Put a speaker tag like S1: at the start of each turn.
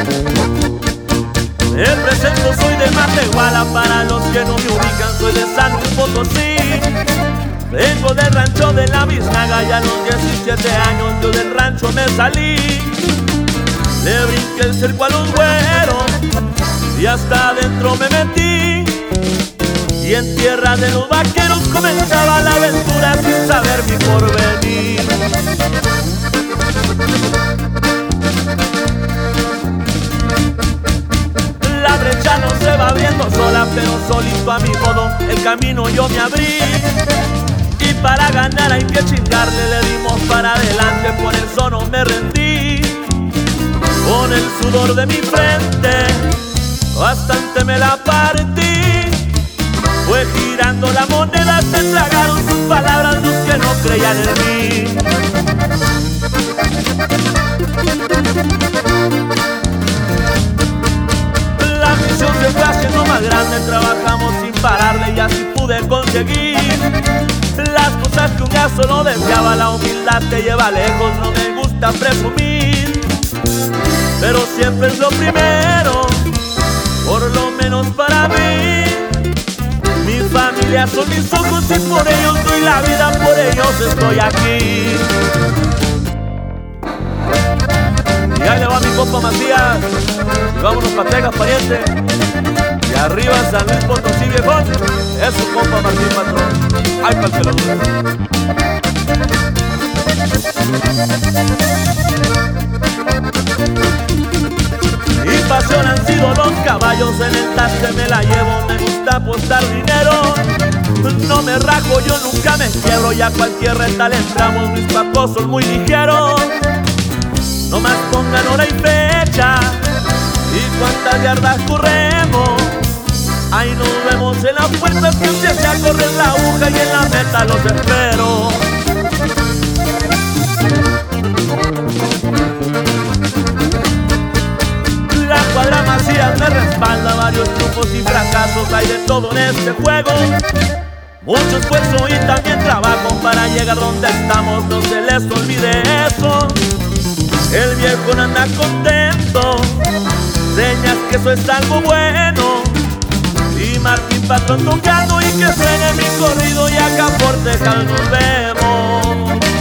S1: El presento soy de Matehuala, para los que no me ubican soy de San Luis Potosí. Vengo del rancho de la Biznaga y a los 17 años yo del rancho me salí. Le brinqué el cerco a los güeros y hasta adentro me metí. Y en tierra de los vaqueros comenzaba la aventura sin saber mi porvenir. La brecha no se va abriendo sola, pero solito a mi modo el camino yo me abrí. Y para ganar hay que chingarle, le dimos para adelante, por eso no me rendí. Con el sudor de mi frente bastante me la partí. Fue girando la moneda, se tragaron sus palabras los que no creían en mí. La misión se fue haciendo más grande, trabajamos sin pararle y así pude conseguir las cosas que un día solo deseaba. La humildad te lleva lejos, no me gusta presumir, pero siempre es lo primero, por lo menos para mí. Mi familia son mis ojos y por ellos doy la vida, por ellos estoy aquí. Y ahí le va mi compa Macías, y vámonos pa' Texas, pariente. Y arriba San Luis Potosí, viejón, es su compa Martín Patrón. Ay, pa'l que lo dude. Mi pasión han sido los caballos, en el taste me la llevo, me gusta apostar dinero. No me rajo, yo nunca me quiebro, y a cualquier reta le entramos, mis papos son muy ligeros. No más pongan hora y fecha y cuántas yardas corremos. Ahí nos vemos en las puertas, que empiece a correr la aguja y en la meta los espero. La cuadra Macías me respalda, varios triunfos y fracasos hay de todo en este juego. Mucho esfuerzo y también trabajo para llegar donde estamos, no se les olvide eso. El viejo no anda contento, señas que eso es algo bueno. Y Martín Patrón tocando y que suene mi corrido, y acá por Texas nos vemos.